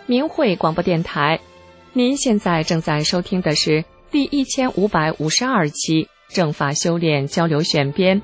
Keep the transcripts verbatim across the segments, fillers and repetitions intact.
明慧广播电台，您现在正在收听的是第一千五百五十二期正法修炼交流选编。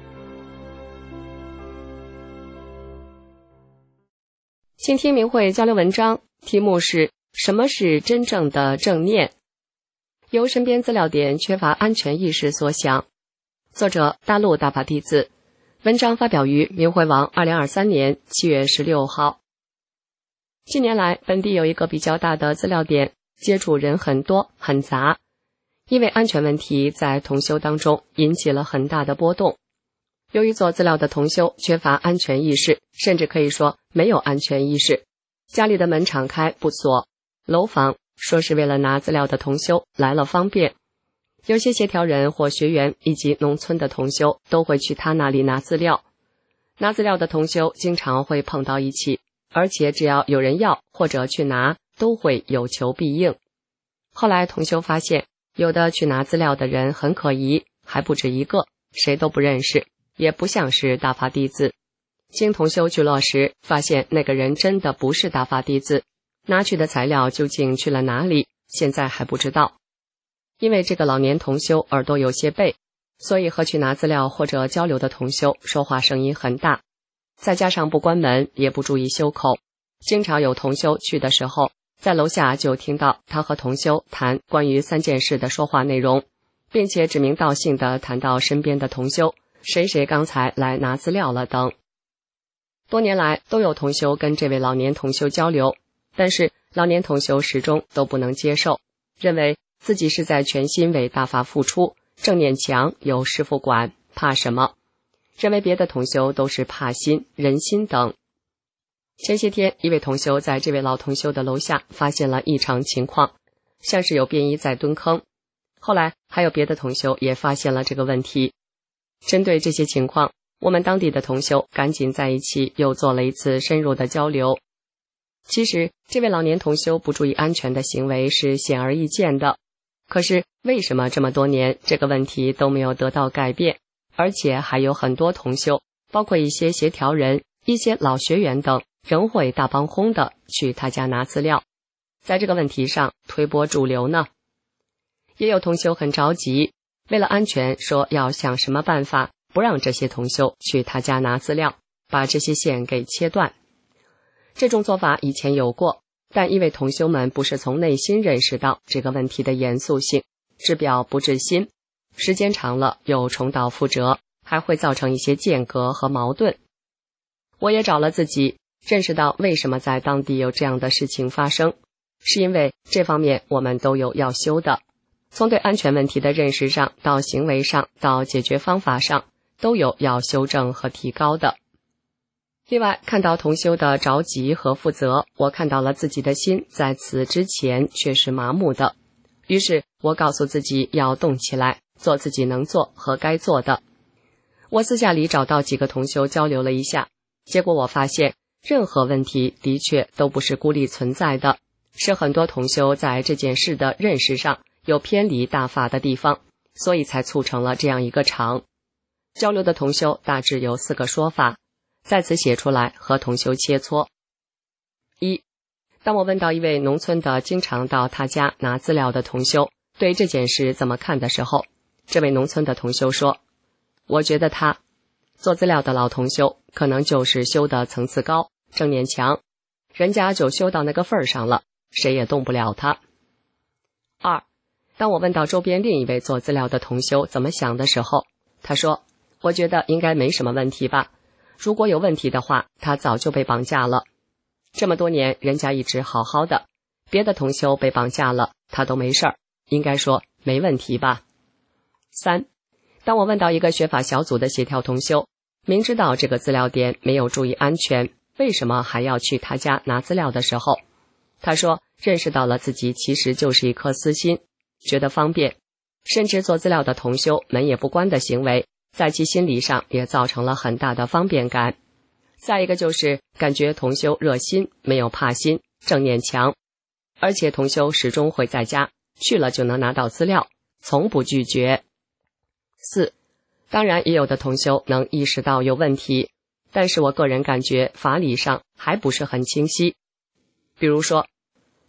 请听明慧交流文章，题目是什么是真正的正念？由身边资料点缺乏安全意识所想。作者大陆大法弟子，文章发表于明慧网二零二三年七月十六号。近年来，本地有一个比较大的资料点，接触人很多很杂，因为安全问题在同修当中引起了很大的波动。由于做资料的同修缺乏安全意识，甚至可以说没有安全意识，家里的门敞开不锁，楼房说是为了拿资料的同修来了方便，有些协调人或学员以及农村的同修都会去他那里拿资料。拿资料的同修经常会碰到一起，而且只要有人要或者去拿，都会有求必应。后来同修发现，有的去拿资料的人很可疑，还不止一个，谁都不认识，也不像是大法弟子。经同修去落实，发现那个人真的不是大法弟子，拿去的材料究竟去了哪里，现在还不知道。因为这个老年同修耳朵有些背，所以和去拿资料或者交流的同修说话声音很大，再加上不关门也不注意修口，经常有同修去的时候，在楼下就听到他和同修谈关于三件事的说话内容，并且指名道姓地谈到身边的同修谁谁刚才来拿资料了等。多年来都有同修跟这位老年同修交流，但是老年同修始终都不能接受，认为自己是在全心为大法付出，正念强，有师父管，怕什么？认为别的同修都是怕心、人心等。前些天，一位同修在这位老同修的楼下发现了异常情况，像是有便衣在蹲坑。后来还有别的同修也发现了这个问题。针对这些情况，我们当地的同修赶紧在一起又做了一次深入的交流。其实这位老年同修不注意安全的行为是显而易见的，可是为什么这么多年这个问题都没有得到改变，而且还有很多同修，包括一些协调人、一些老学员等，仍会大帮轰的去他家拿资料，在这个问题上推波助流呢？也有同修很着急，为了安全说要想什么办法不让这些同修去他家拿资料，把这些线给切断。这种做法以前有过，但因为同修们不是从内心认识到这个问题的严肃性，治表不治心，时间长了又重蹈覆辙，还会造成一些间隔和矛盾。我也找了自己，认识到为什么在当地有这样的事情发生，是因为这方面我们都有要修的，从对安全问题的认识上到行为上到解决方法上，都有要修正和提高的。另外，看到同修的着急和负责，我看到了自己的心在此之前却是麻木的，于是我告诉自己要动起来，做自己能做和该做的。我私下里找到几个同修交流了一下，结果我发现任何问题的确都不是孤立存在的，是很多同修在这件事的认识上有偏离大法的地方，所以才促成了这样一个场。交流的同修大致有四个说法，在此写出来和同修切磋。一，当我问到一位农村的经常到他家拿资料的同修对这件事怎么看的时候，这位农村的同修说，我觉得他做资料的老同修可能就是修的层次高，正念强，人家就修到那个份儿上了，谁也动不了他。二，当我问到周边另一位做资料的同修怎么想的时候，他说，我觉得应该没什么问题吧，如果有问题的话，他早就被绑架了。这么多年人家一直好好的，别的同修被绑架了，他都没事儿，应该说没问题吧。三，当我问到一个学法小组的协调同修，明知道这个资料点没有注意安全，为什么还要去他家拿资料的时候，他说认识到了自己其实就是一颗私心，觉得方便，甚至做资料的同修门也不关的行为，在其心理上也造成了很大的方便感。再一个就是感觉同修热心，没有怕心，正念强，而且同修始终会在家，去了就能拿到资料，从不拒绝。四，当然也有的同修能意识到有问题，但是我个人感觉法理上还不是很清晰。比如说，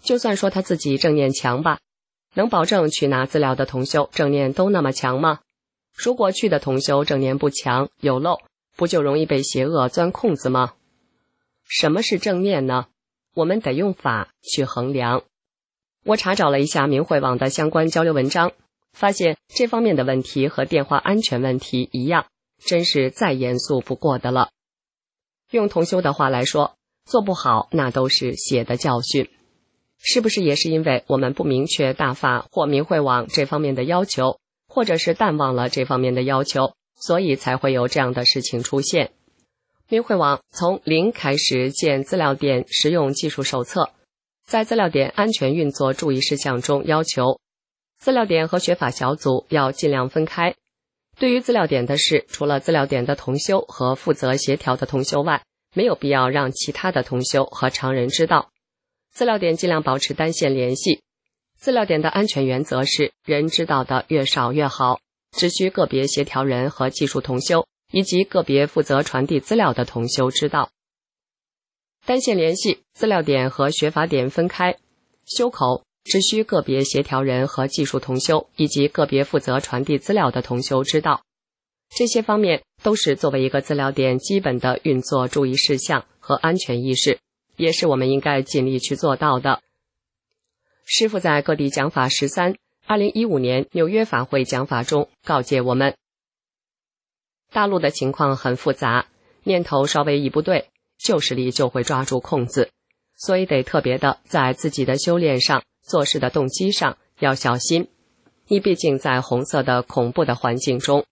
就算说他自己正念强吧，能保证去拿资料的同修正念都那么强吗？如果去的同修正念不强，有漏，不就容易被邪恶钻空子吗？什么是正念呢？我们得用法去衡量。我查找了一下明慧网的相关交流文章，发现这方面的问题和电话安全问题一样，真是再严肃不过的了。用同修的话来说，做不好那都是血的教训。是不是也是因为我们不明确大法或明慧网这方面的要求，或者是淡忘了这方面的要求，所以才会有这样的事情出现？明慧网从零开始建资料点实用技术手册，在资料点安全运作注意事项中要求资料点和学法小组要尽量分开。对于资料点的事，除了资料点的同修和负责协调的同修外，没有必要让其他的同修和常人知道。资料点尽量保持单线联系。资料点的安全原则是人知道的越少越好，只需个别协调人和技术同修以及个别负责传递资料的同修知道。单线联系，资料点和学法点分开。修口只需个别协调人和技术同修以及个别负责传递资料的同修知道。这些方面都是作为一个资料点基本的运作注意事项和安全意识，也是我们应该尽力去做到的。师父在各地讲法十三，二零一五年纽约法会讲法中告诫我们，大陆的情况很复杂，念头稍微一不对，旧势力就会抓住空子，所以得特别的在自己的修炼上、做事的动机上要小心。你毕竟在红色的恐怖的环境中。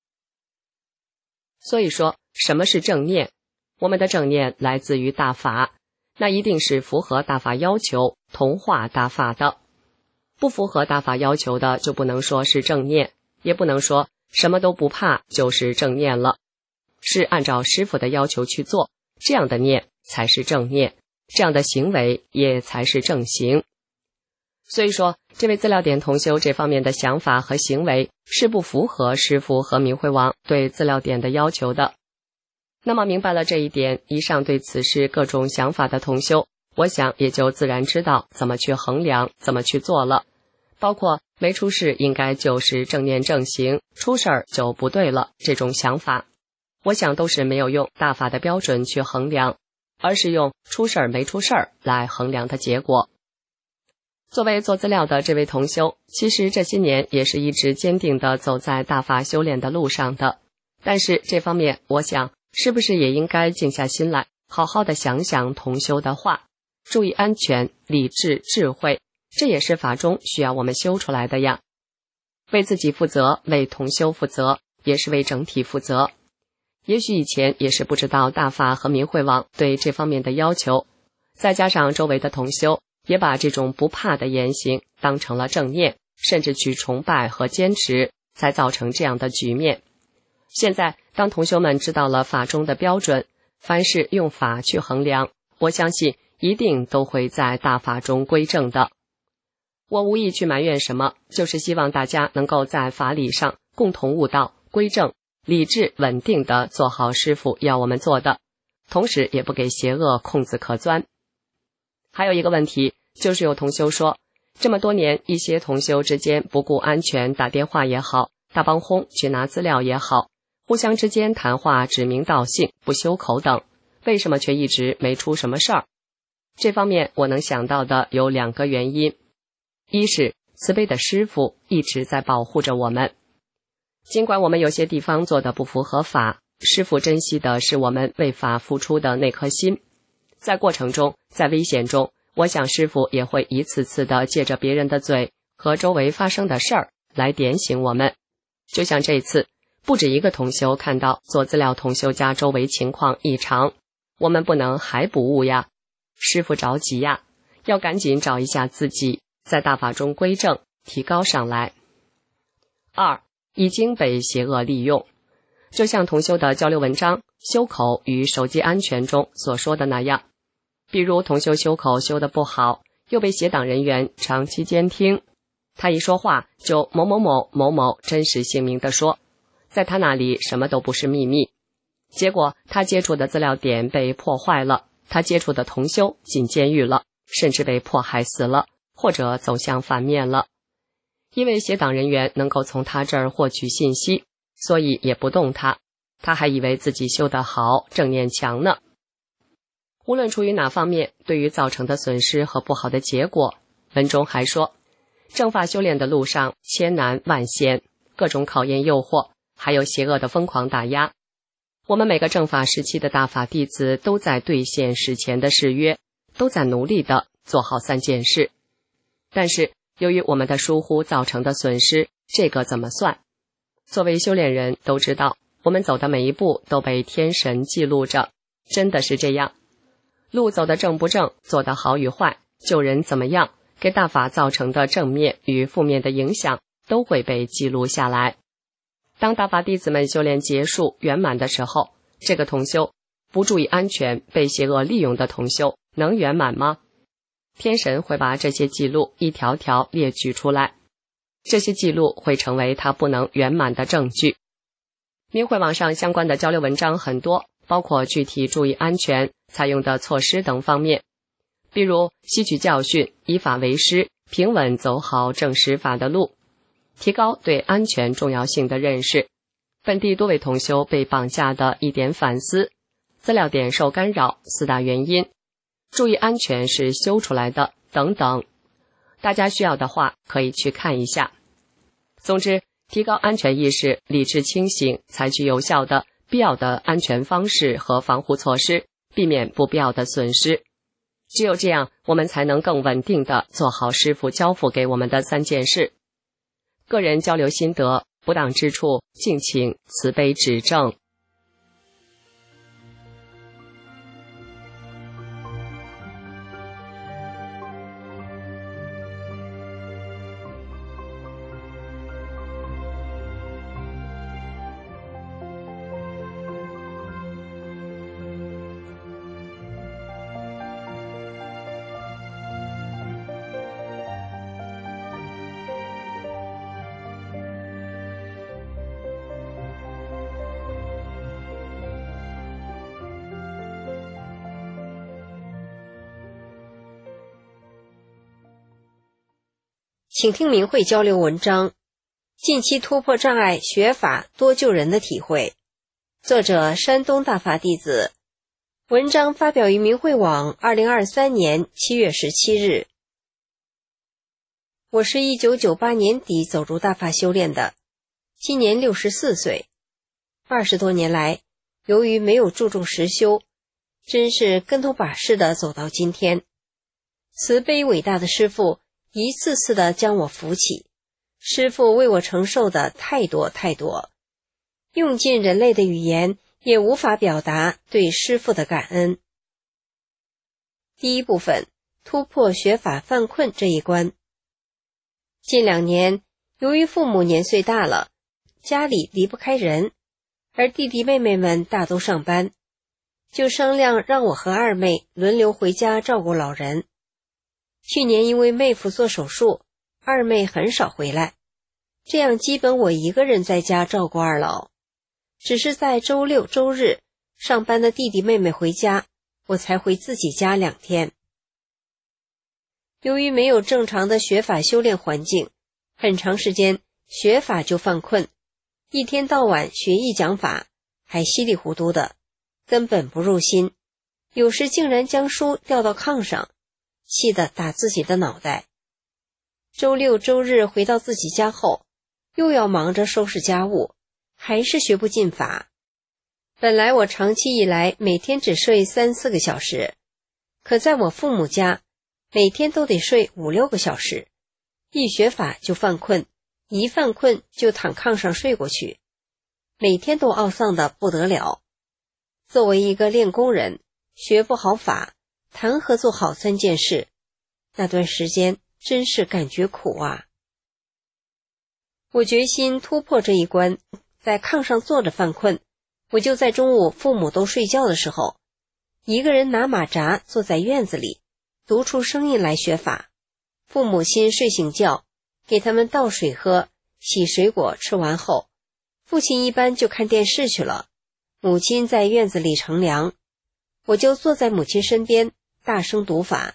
所以说，什么是正念？我们的正念来自于大法，那一定是符合大法要求、同化大法的。不符合大法要求的，就不能说是正念，也不能说什么都不怕就是正念了。是按照师父的要求去做，这样的念才是正念，这样的行为也才是正行。所以说，这位资料点同修这方面的想法和行为是不符合师父和明慧网对资料点的要求的。那么明白了这一点，以上对此事各种想法的同修，我想也就自然知道怎么去衡量，怎么去做了。包括没出事应该就是正念正行，出事儿就不对了，这种想法，我想都是没有用大法的标准去衡量，而是用出事儿没出事儿来衡量的结果。作为做资料的这位同修，其实这些年也是一直坚定地走在大法修炼的路上的。但是这方面，我想是不是也应该静下心来，好好的想想同修的话，注意安全、理智、智慧，这也是法中需要我们修出来的呀。为自己负责，为同修负责，也是为整体负责。也许以前也是不知道大法和明慧网对这方面的要求，再加上周围的同修也把这种不怕的言行当成了正念，甚至去崇拜和坚持，才造成这样的局面。现在当同修们知道了法中的标准，凡事用法去衡量，我相信一定都会在大法中归正的。我无意去埋怨什么，就是希望大家能够在法理上共同悟道归正，理智稳定地做好师父要我们做的，同时也不给邪恶空子可钻。还有一个问题，就是有同修说，这么多年一些同修之间不顾安全，打电话也好，大帮轰去拿资料也好，互相之间谈话指名道姓，不修口等，为什么却一直没出什么事儿？这方面我能想到的有两个原因。一是慈悲的师父一直在保护着我们，尽管我们有些地方做的不符合法，师父珍惜的是我们为法付出的那颗心。在过程中，在危险中，我想师父也会一次次的借着别人的嘴和周围发生的事儿来点醒我们。就像这次，不止一个同修看到做资料同修家周围情况异常，我们不能还不悟呀，师父着急呀，要赶紧找一下自己，在大法中归正，提高上来。二，已经被邪恶利用，就像同修的交流文章修口与手机安全中所说的那样，比如同修修口修得不好，又被邪党人员长期监听，他一说话就某某某某某真实姓名地说，在他那里什么都不是秘密，结果他接触的资料点被破坏了，他接触的同修进监狱了， 甚至被迫害死了，或者走向反面了。因为邪党人员能够从他这儿获取信息，所以也不动他，他还以为自己修得好，正念强呢。无论出于哪方面，对于造成的损失和不好的结果，文中还说，正法修炼的路上千难万险，各种考验诱惑，还有邪恶的疯狂打压。我们每个正法时期的大法弟子都在兑现史前的誓约，都在努力地做好三件事。但是由于我们的疏忽造成的损失，这个怎么算？作为修炼人都知道，我们走的每一步都被天神记录着，真的是这样。路走得正不正，做得好与坏，救人怎么样，给大法造成的正面与负面的影响都会被记录下来。当大法弟子们修炼结束圆满的时候，这个同修不注意安全被邪恶利用的同修能圆满吗？天神会把这些记录一条条列举出来，这些记录会成为他不能圆满的证据。明慧网上相关的交流文章很多，包括具体注意安全、采用的措施等方面，比如吸取教训、以法为师、平稳走好正实法的路，提高对安全重要性的认识，本地多位同修被绑架的一点反思，资料点受干扰四大原因，注意安全是修出来的等等。大家需要的话可以去看一下。总之，提高安全意识，理智清醒，采取有效的必要的安全方式和防护措施，避免不必要的损失。只有这样，我们才能更稳定地做好师父交付给我们的三件事。个人交流心得，不当之处敬请慈悲指正。 请听明慧交流文章，近期突破障碍学法多救人的体会，作者山东大法弟子，文章发表于明慧网二零二三年七月十七日。我是一九九八年底走入大法修炼的，今年六十四岁，二十多年来，由于没有注重实修，真是跟头把式的走到今天。慈悲伟大的师父一次次的将我扶起，师父为我承受的太多太多，用尽人类的语言也无法表达对师父的感恩。第一部分，突破学法犯困这一关。近两年，由于父母年岁大了，家里离不开人，而弟弟妹妹们大都上班，就商量让我和二妹轮流回家照顾老人。去年因为妹夫做手术，二妹很少回来，这样基本我一个人在家照顾二老。只是在周六周日上班的弟弟妹妹回家，我才回自己家两天。由于没有正常的学法修炼环境，很长时间学法就犯困，一天到晚学艺讲法，还稀里糊涂的，根本不入心，有时竟然将书掉到炕上，气得打自己的脑袋。周六周日回到自己家后，又要忙着收拾家务，还是学不进法。本来我长期以来每天只睡三四个小时，可在我父母家，每天都得睡五六个小时，一学法就犯困，一犯困就躺炕上睡过去，每天都懊丧得不得了。作为一个练功人，学不好法，谈何做好三件事？那段时间真是感觉苦啊！我决心突破这一关，在炕上坐着犯困，我就在中午父母都睡觉的时候，一个人拿马扎坐在院子里，读出声音来学法。父母亲睡醒觉，给他们倒水喝，洗水果，吃完后，父亲一般就看电视去了，母亲在院子里乘凉，我就坐在母亲身边，大声读法，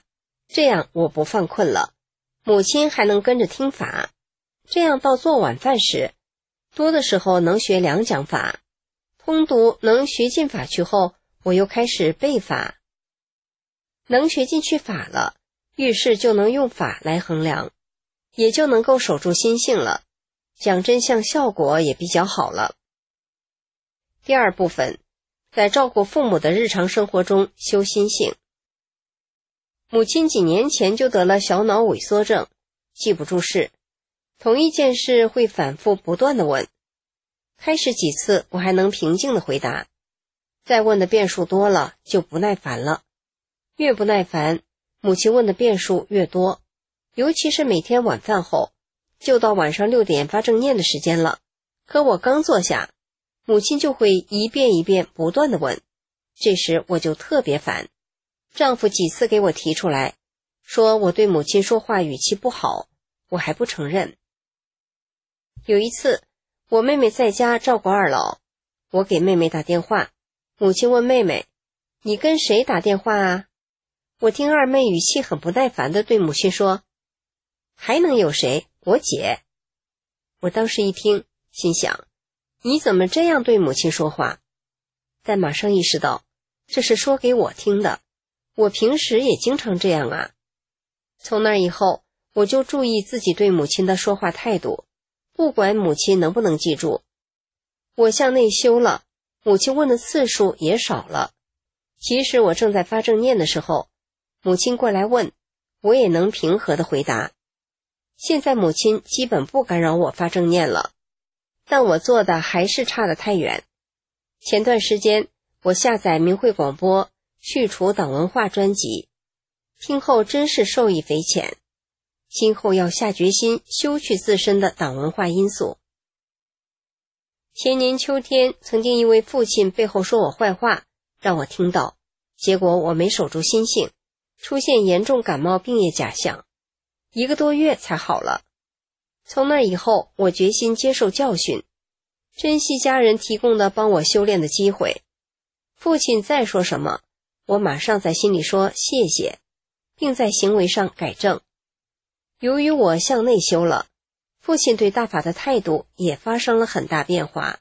这样我不犯困了，母亲还能跟着听法，这样到做晚饭时，多的时候能学两讲法，通读能学进法去后，我又开始背法。能学进去法了，遇事就能用法来衡量，也就能够守住心性了，讲真相效果也比较好了。第二部分，在照顾父母的日常生活中修心性。母亲几年前就得了小脑萎缩症，记不住事，同一件事会反复不断地问。开始几次我还能平静地回答，再问的遍数多了就不耐烦了。越不耐烦，母亲问的遍数越多，尤其是每天晚饭后，就到晚上六点发正念的时间了，可我刚坐下，母亲就会一遍一遍不断地问，这时我就特别烦。丈夫几次给我提出来，说我对母亲说话语气不好，我还不承认。有一次，我妹妹在家照顾二老，我给妹妹打电话，母亲问妹妹，你跟谁打电话啊？我听二妹语气很不耐烦地对母亲说，还能有谁？我姐。我当时一听，心想，你怎么这样对母亲说话？但马上意识到，这是说给我听的，我平时也经常这样啊。从那以后，我就注意自己对母亲的说话态度，不管母亲能不能记住。我向内修了，母亲问的次数也少了。即使我正在发正念的时候，母亲过来问，我也能平和地回答。现在母亲基本不干扰我发正念了，但我做的还是差得太远。前段时间，我下载明慧广播去除党文化专辑，听后真是受益匪浅，今后要下决心修去自身的党文化因素。前年秋天，曾经一位父亲背后说我坏话，让我听到，结果我没守住心性，出现严重感冒病业假象，一个多月才好了。从那以后，我决心接受教训，珍惜家人提供的帮我修炼的机会。父亲再说什么，我马上在心里说谢谢，并在行为上改正。由于我向内修了，父亲对大法的态度也发生了很大变化。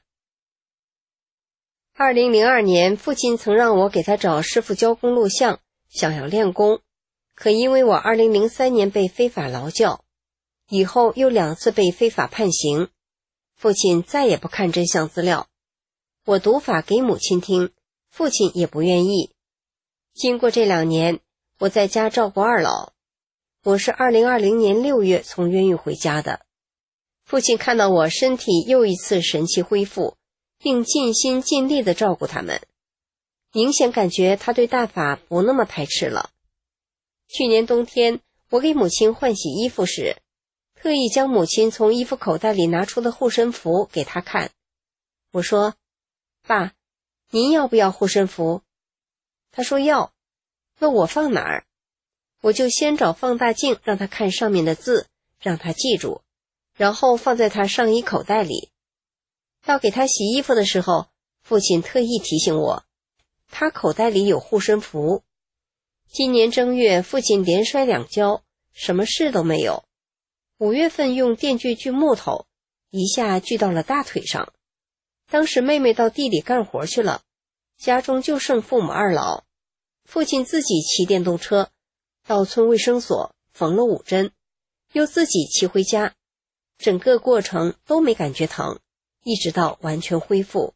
二零零二年，父亲曾让我给他找师父教功录像，想要练功，可因为我二零零三年被非法劳教，以后又两次被非法判刑，父亲再也不看真相资料。我读法给母亲听，父亲也不愿意。经过这两年，我在家照顾二老。我是二零二零年六月从冤狱回家的。父亲看到我身体又一次神奇恢复，并尽心尽力地照顾他们，明显感觉他对大法不那么排斥了。去年冬天，我给母亲换洗衣服时，特意将母亲从衣服口袋里拿出的护身符给她看。我说，爸，您要不要护身符？他说要。那我放哪儿？我就先找放大镜让他看上面的字，让他记住，然后放在他上衣口袋里。到给他洗衣服的时候，父亲特意提醒我，他口袋里有护身符。今年正月，父亲连摔两跤，什么事都没有。五月份用电锯锯木头，一下锯到了大腿上。当时妹妹到地里干活去了，家中就剩父母二老，父亲自己骑电动车到村卫生所缝了五针，又自己骑回家，整个过程都没感觉疼，一直到完全恢复。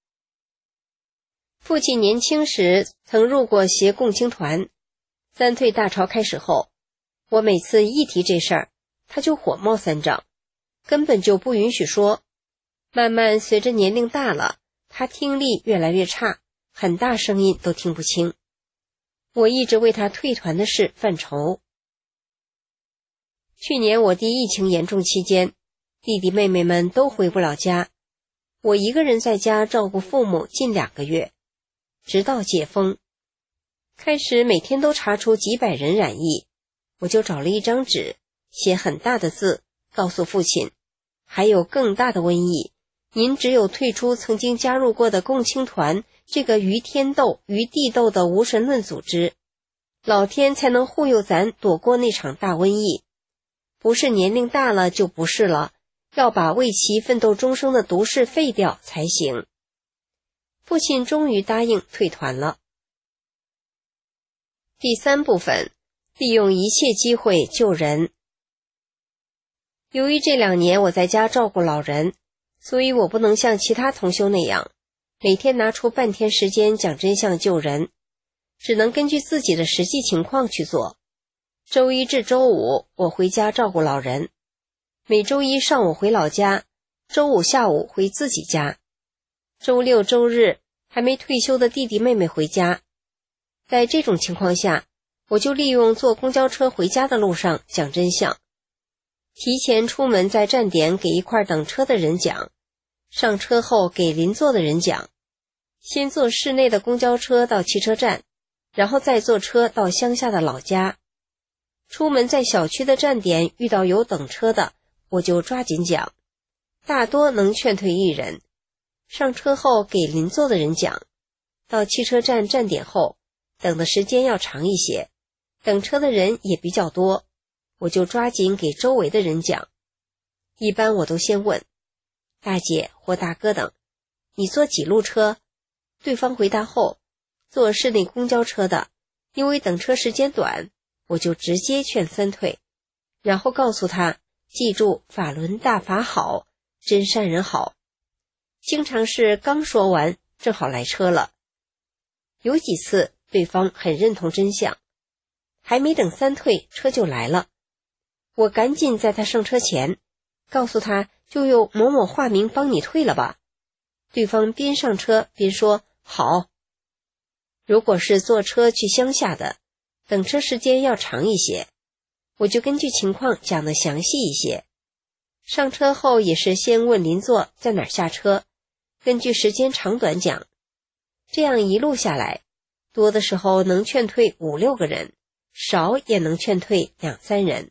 父亲年轻时曾入过协共青团，三退大潮开始后，我每次一提这事儿，他就火冒三丈，根本就不允许说。慢慢随着年龄大了，他听力越来越差，很大声音都听不清。我一直为他退团的事犯愁。去年我弟疫情严重期间，弟弟妹妹们都回不了家，我一个人在家照顾父母近两个月，直到解封。开始每天都查出几百人染疫，我就找了一张纸，写很大的字，告诉父亲，还有更大的瘟疫，您只有退出曾经加入过的共青团这个于天斗于地斗的无神论组织， 老天才能护佑咱躲过那场大瘟疫。不是年龄大了就不是了，要把为其奋斗终生的毒誓废掉才行。父亲终于答应退团了。第三部分，利用一切机会救人。由于这两年我在家照顾老人，所以我不能像其他同修那样，每天拿出半天时间讲真相救人，只能根据自己的实际情况去做。周一至周五我回家照顾老人，每周一上午回老家，周五下午回自己家。周六周日还没退休的弟弟妹妹回家。在这种情况下，我就利用坐公交车回家的路上讲真相，提前出门在站点给一块等车的人讲，上车后给邻座的人讲，先坐市内的公交车到汽车站，然后再坐车到乡下的老家。出门在小区的站点遇到有等车的，我就抓紧讲，大多能劝退一人。上车后给邻座的人讲，到汽车站站点后，等的时间要长一些，等车的人也比较多，我就抓紧给周围的人讲。一般我都先问，大姐或大哥等，你坐几路车？对方回答后，坐市内公交车的，因为等车时间短，我就直接劝三退，然后告诉他，记住法轮大法好，真善人好。经常是刚说完，正好来车了。有几次对方很认同真相，还没等三退，车就来了。我赶紧在他上车前告诉他，就用某某化名帮你退了吧。对方边上车边说好。如果是坐车去乡下的，等车时间要长一些，我就根据情况讲得详细一些。上车后也是先问邻座在哪儿下车，根据时间长短讲。这样一路下来，多的时候能劝退五六个人，少也能劝退两三人。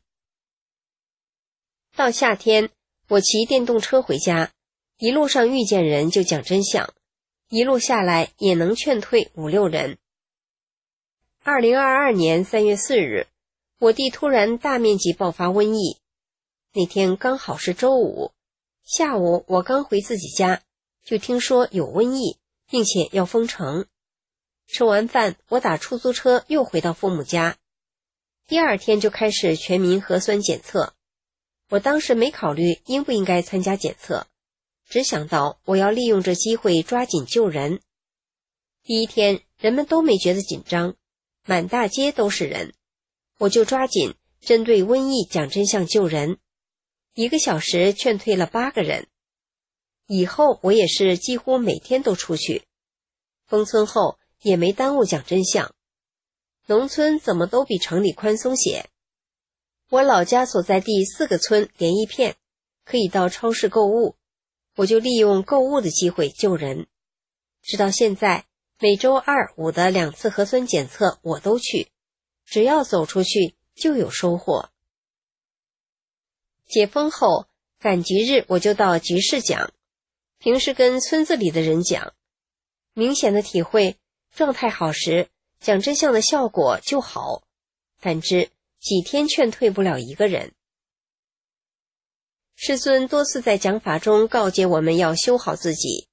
到夏天，我骑电动车回家，一路上遇见人就讲真相，一路下来也能劝退五六人。二零二二年三月四日，我地突然大面积爆发瘟疫。那天刚好是周五，下午我刚回自己家，就听说有瘟疫，并且要封城。吃完饭，我打出租车又回到父母家。第二天就开始全民核酸检测。我当时没考虑应不应该参加检测，只想到我要利用这机会抓紧救人。第一天人们都没觉得紧张，满大街都是人，我就抓紧针对瘟疫讲真相救人，一个小时劝退了八个人。以后我也是几乎每天都出去，封村后也没耽误讲真相。农村怎么都比城里宽松些。我老家所在地四个村连一片，可以到超市购物，我就利用购物的机会救人。直到现在，每周二五的两次核酸检测我都去，只要走出去就有收获。解封后，赶集日我就到集市讲，平时跟村子里的人讲，明显的体会，状态好时，讲真相的效果就好，反之几天劝退不了一个人。师尊多次在讲法中告诫我们要修好自己。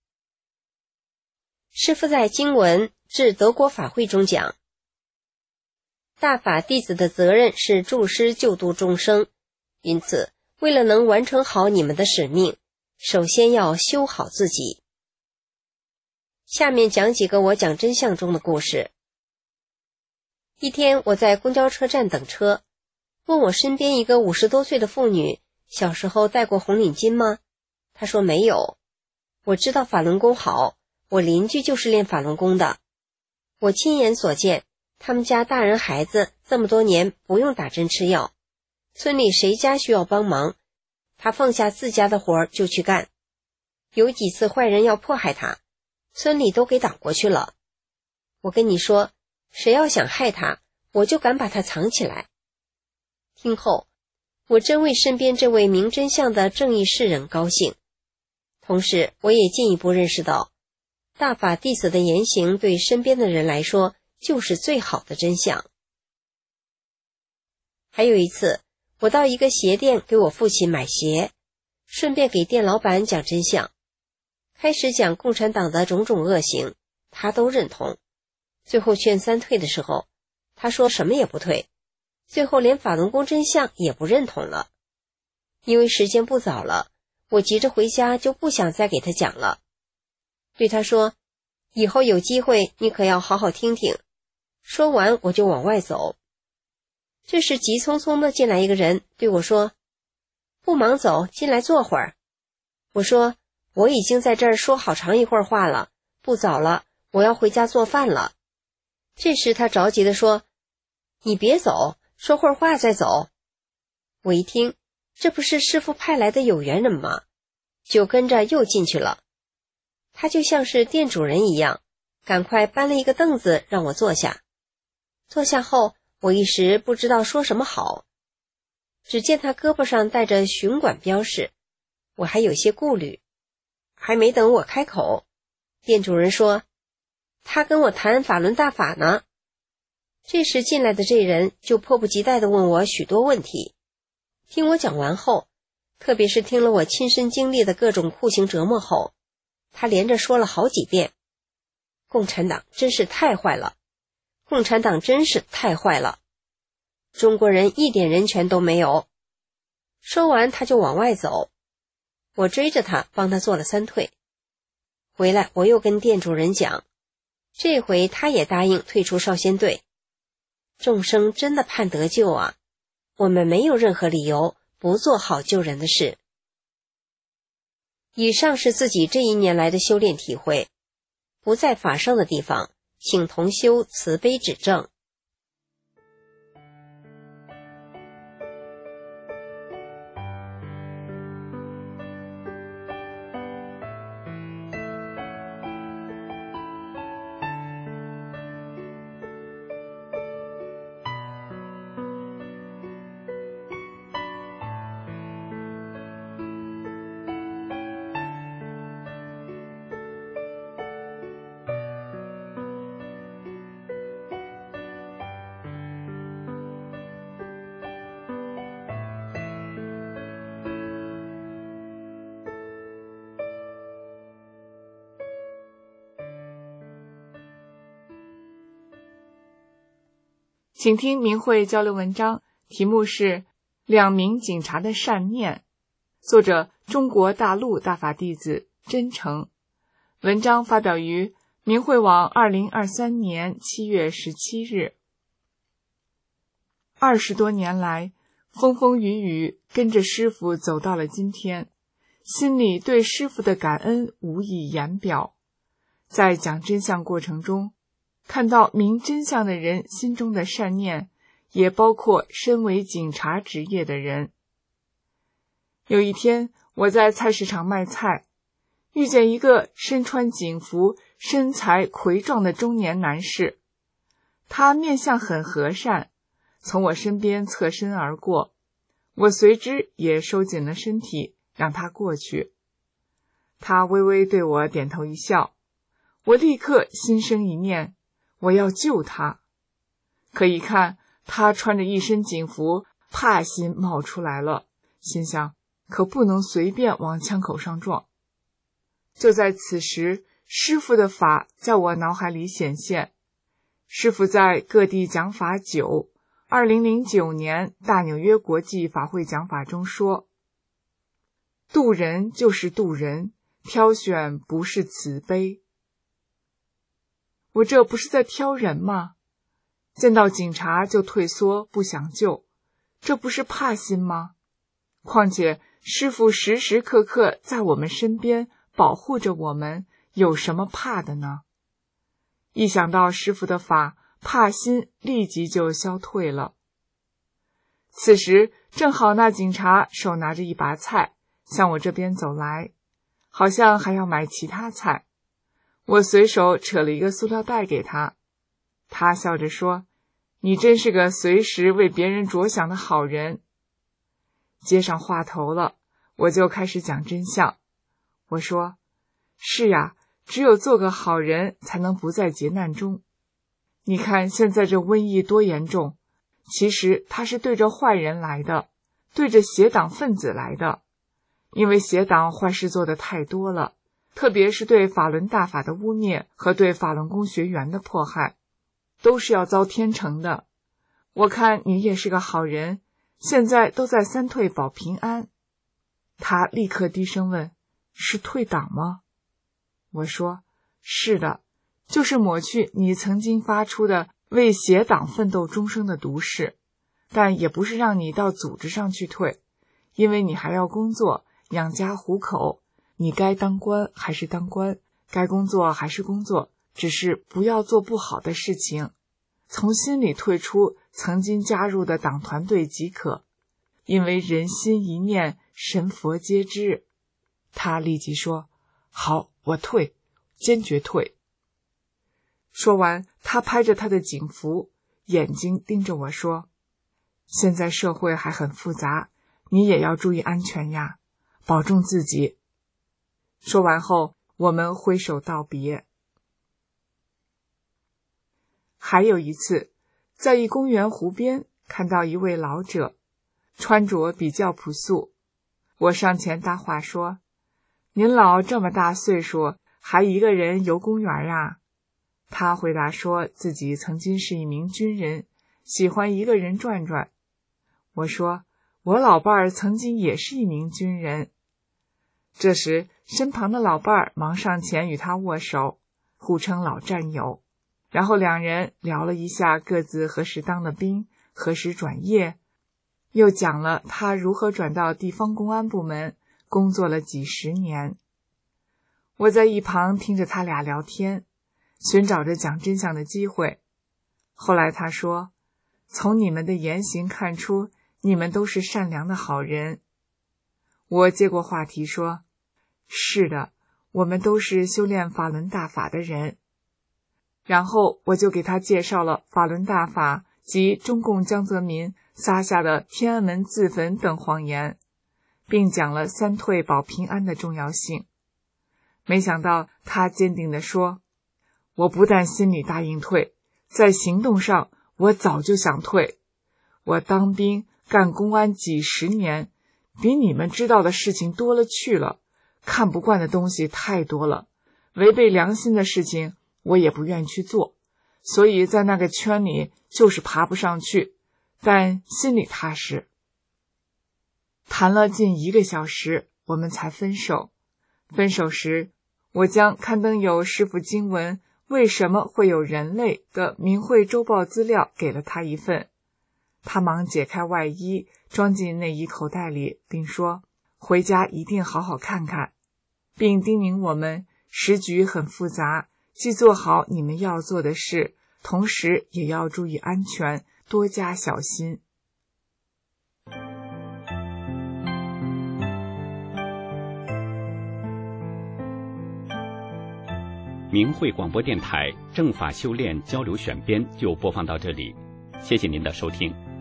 师父在经文至德国法会中讲，大法弟子的责任是助师救度众生，因此为了能完成好你们的使命，首先要修好自己。下面讲几个我讲真相中的故事。一天我在公交车站等车，问我身边一个五十多岁的妇女，小时候戴过红领巾吗？她说没有。我知道法轮功好，我邻居就是练法轮功的。我亲眼所见，他们家大人孩子这么多年不用打针吃药，村里谁家需要帮忙，他放下自家的活儿就去干。有几次坏人要迫害他，村里都给挡过去了。我跟你说，谁要想害他，我就敢把他藏起来。听后，我真为身边这位明真相的正义世人高兴。同时，我也进一步认识到，大法弟子的言行对身边的人来说就是最好的真相。 还有一次，我到一个鞋店给我父亲买鞋，顺便给店老板讲真相。开始讲共产党的种种恶行，他都认同。最后劝三退的时候，他说什么也不退，最后连法轮功真相也不认同了。因为时间不早了，我急着回家，就不想再给他讲了。对他说，以后有机会你可要好好听听。说完我就往外走。这时急匆匆地进来一个人，对我说，不忙走，进来坐会儿。我说，我已经在这儿说好长一会儿话了，不早了，我要回家做饭了。这时他着急地说，你别走，说会儿话再走。我一听，这不是师父派来的有缘人吗？就跟着又进去了。他就像是店主人一样，赶快搬了一个凳子让我坐下。坐下后，我一时不知道说什么好。只见他胳膊上带着巡管标识，我还有些顾虑。还没等我开口，店主人说，他跟我谈法轮大法呢。这时进来的这人就迫不及待地问我许多问题。听我讲完后，特别是听了我亲身经历的各种酷刑折磨后，他连着说了好几遍，共产党真是太坏了，共产党真是太坏了，中国人一点人权都没有。说完他就往外走，我追着他帮他做了三退。回来我又跟店主人讲，这回他也答应退出少先队。众生真的盼得救啊，我们没有任何理由不做好救人的事。以上是自己这一年来的修炼体会，不在法上的地方，请同修慈悲指正。 请听明慧交流文章，题目是两名警察的善念，作者中国大陆大法弟子真诚。文章发表于明慧网二零二三年七月十七日。二十多年来，风风雨雨跟着师父走到了今天，心里对师父的感恩无以言表。在讲真相过程中，看到明真相的人心中的善念，也包括身为警察职业的人。有一天，我在菜市场卖菜，遇见一个身穿警服、身材魁壮的中年男士。他面相很和善，从我身边侧身而过，我随之也收紧了身体，让他过去。他微微对我点头一笑，我立刻心生一念，我要救他。可一看他穿着一身警服，怕心冒出来了，心想可不能随便往枪口上撞。就在此时，师父的法在我脑海里显现。师父在各地讲法九二零零九年大纽约国际法会讲法中说，渡人就是渡人，挑选不是慈悲。我这不是在挑人吗？见到警察就退缩，不想救，这不是怕心吗？况且师父时时刻刻在我们身边保护着我们，有什么怕的呢？一想到师父的法，怕心立即就消退了。此时正好那警察手拿着一把菜向我这边走来，好像还要买其他菜。我随手扯了一个塑料袋给他，他笑着说，你真是个随时为别人着想的好人。接上话头了，我就开始讲真相。我说，是呀，只有做个好人才能不在劫难中。你看现在这瘟疫多严重， 其实他是对着坏人来的，对着邪党分子来的。因为邪党坏事做得太多了，特别是对法轮大法的污蔑和对法轮功学员的迫害，都是要遭天惩的。我看你也是个好人，现在都在三退保平安。他立刻低声问，是退党吗？我说，是的，就是抹去你曾经发出的为邪党奋斗终生的毒誓，但也不是让你到组织上去退，因为你还要工作，养家糊口，你该当官还是当官，该工作还是工作，只是不要做不好的事情，从心里退出曾经加入的党团队即可，因为人心一念，神佛皆知。他立即说，好，我退，坚决退。说完，他拍着他的警服，眼睛盯着我说，现在社会还很复杂，你也要注意安全呀，保重自己。说完后，我们挥手道别。还有一次，在一公园湖边看到一位老者，穿着比较朴素。我上前搭话说，您老这么大岁数，还一个人游公园啊？他回答说自己曾经是一名军人，喜欢一个人转转。我说，我老伴儿曾经也是一名军人。这时身旁的老伴儿忙上前与他握手，互称老战友，然后两人聊了一下各自何时当的兵，何时转业，又讲了他如何转到地方公安部门，工作了几十年。我在一旁听着他俩聊天，寻找着讲真相的机会。后来他说，从你们的言行看出，你们都是善良的好人。我接过话题说，是的，我们都是修炼法轮大法的人。然后我就给他介绍了法轮大法及中共江泽民撒下的天安门自焚等谎言，并讲了三退保平安的重要性。没想到他坚定地说，我不但心里答应退，在行动上我早就想退。我当兵干公安几十年，比你们知道的事情多了去了，看不惯的东西太多了，违背良心的事情我也不愿去做，所以在那个圈里就是爬不上去，但心里踏实。谈了近一个小时，我们才分手。分手时，我将刊登有师父经文为什么会有人类的明慧周报资料给了他一份。他忙解开外衣，装进内衣口袋里，并说，回家一定好好看看，并叮咛我们，时局很复杂，既做好你们要做的事，同时也要注意安全，多加小心。 明慧广播电台正法修炼交流选编就播放到这里，谢谢您的收听。